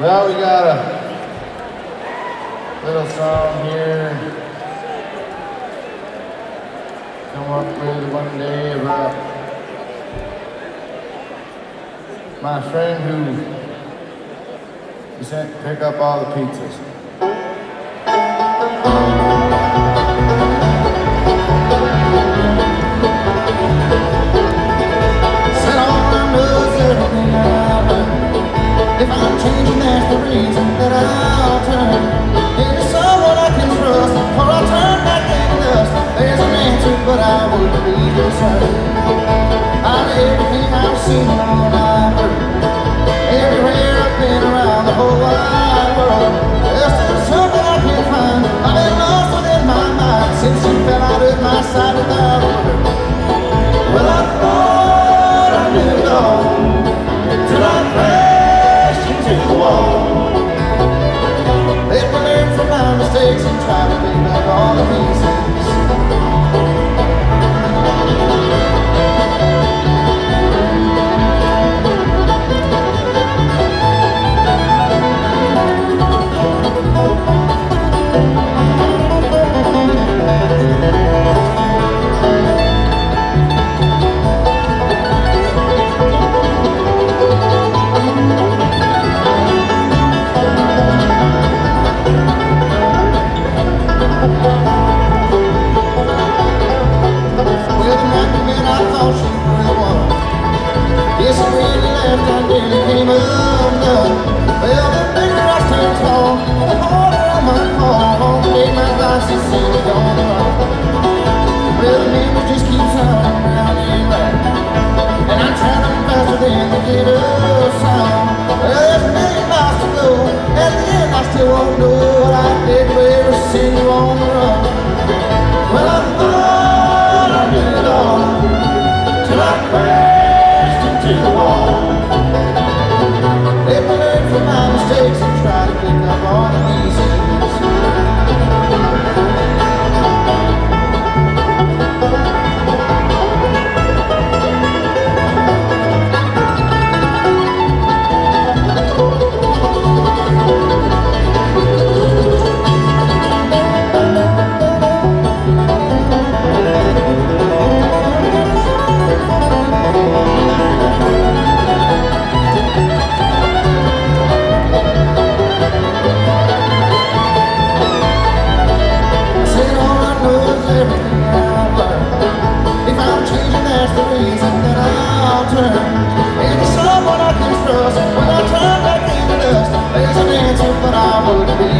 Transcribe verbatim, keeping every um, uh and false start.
Well, we got a little song here. Come up with one day about my friend who he sent to pick up all the pizzas. Said all I know is everything I learned. If I'm changing, that's the reason that I'll turn into someone I can trust, or I'll turn back and dust. There's an answer, but I wouldn't be concerned. Out of everything I've seen and all I've heard, everywhere I've been around the whole wide world, there's still something I can't find. I've been lost within my mind since you fell out of my sight without a word. Well, I thought I knew it all till I crashed into the wall. Let me learn from my mistakes and try to pick up all the pieces. But I would be